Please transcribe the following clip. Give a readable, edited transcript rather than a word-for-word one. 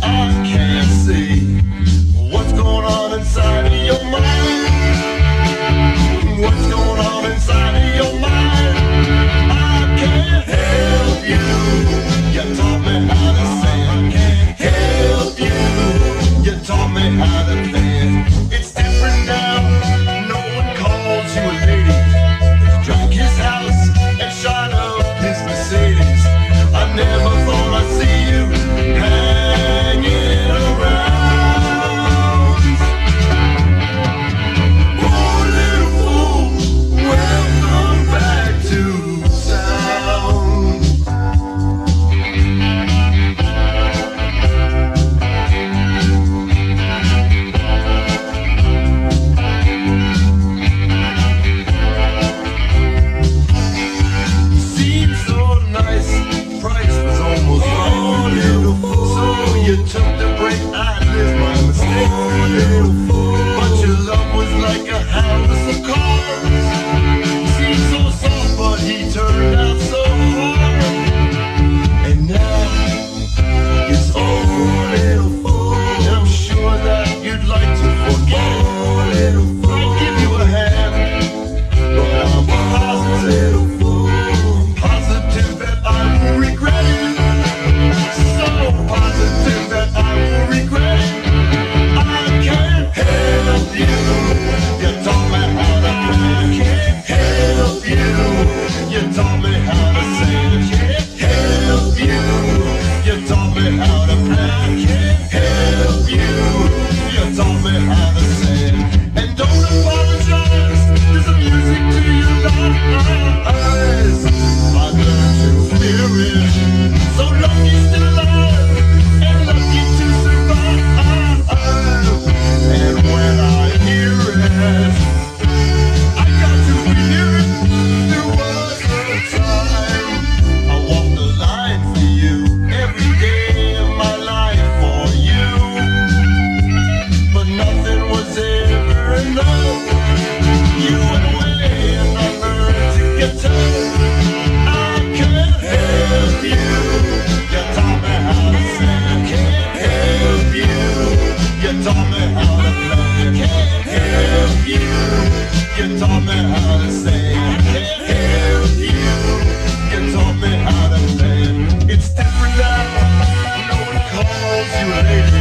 I can't see what's going on inside of your mind. What's going on inside of your mind? I can't help you. You taught me how to say I can't help you. You taught me how to play. It's different now. No one calls you a lady. He drank his house and shot up his Mercedes. I never thought I'd see you hanging around. Oh, little fool, welcome back to town. Seemed so nice, price was almost right. Little fool, so you took the break. I lived my mistake. Little fool, but your love was like a house of cards. Seemed so soft, but he turned out so hard. And now it's over, little fool. I'm sure that you'd like to forget. Little fool, I'd give you a hand, but I'm positive. I'm positive that I will regret it. So positive that I will regret it. I can't help you. You taught me how to play. I can't help you. You taught me how to sing. I can't help you. You taught me how to play. I can't help you. You taught me how to sing. And don't apologize. There's a music to your lies. I learned to fear it. So lucky still alive and lucky to survive. And when I hear it, I got to be near it. There was a time I walked the line for you every day of my life for you, but nothing was ever enough. You went away and I learned to get tough. I can't help you. You taught me how to sing. I can't help you. You taught me how to play. I can't help you. You taught me how to sing. I can't help you. You taught me how to play. It's different now. No one calls you a lady.